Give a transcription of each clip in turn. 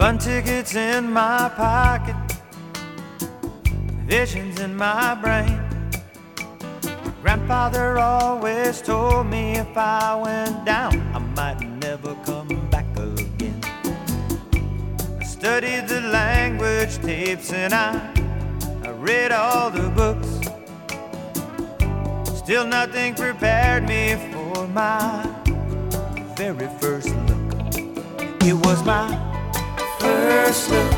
Fun tickets in my pocket, visions in my brain. Grandfather always told me if I went down, I might never come back again. I studied the language tapes and I read all the books. Still nothing prepared me for my very first look. It was my first look.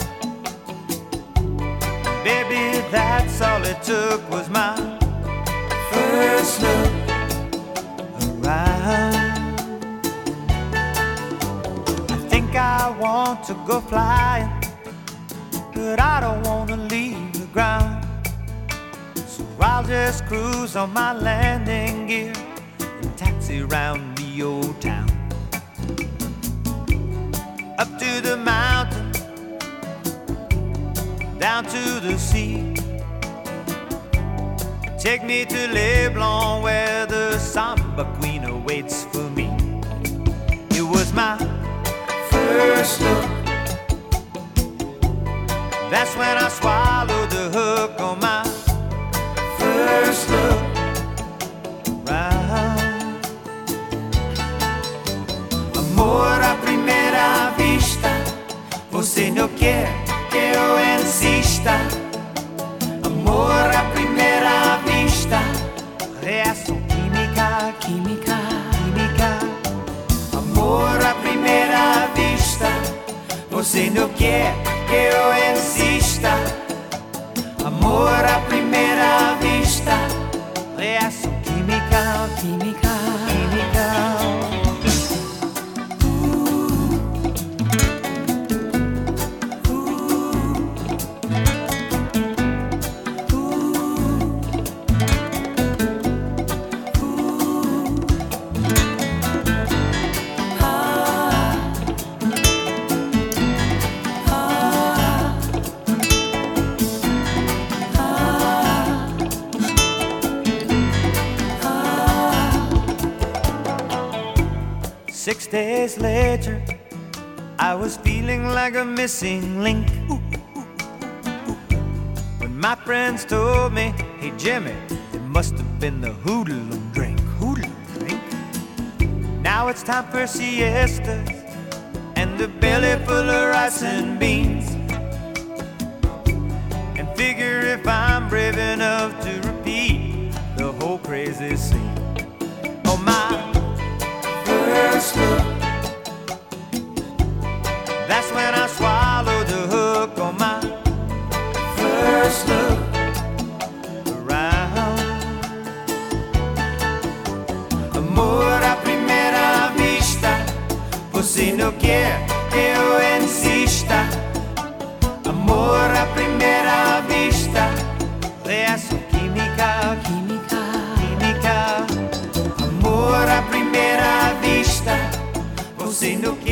Baby, that's all it took, was my first look around. I think I want to go flying, but I don't want to leave the ground. So I'll just cruise on my landing gear and taxi round the old town. Up to the mountain, down to the sea. Take me to Leblon where the samba queen awaits for me. It was my first look. That's when I swallowed the hook on my first look round. Amor à primeira vista, você não quer que eu insista. Amor à primeira vista, reação química, química, química. Amor à primeira vista, você não quer que eu insista. Amor à primeira vista, reação química, química, química. Six days later, I was feeling like a missing link. When my friends told me, hey Jimmy, it must have been the hoodlum drink, hoodlum drink. Now it's time for siestas and a belly full of rice and beans. And figure if I'm brave enough to repeat the whole crazy scene. Oh my first look, that's when I swallowed the hook on my first look around. Amor à primeira vista, você não quer que eu insista. Amor à primeira vista, reação química, química, química. Amor à primeira vista, você não quer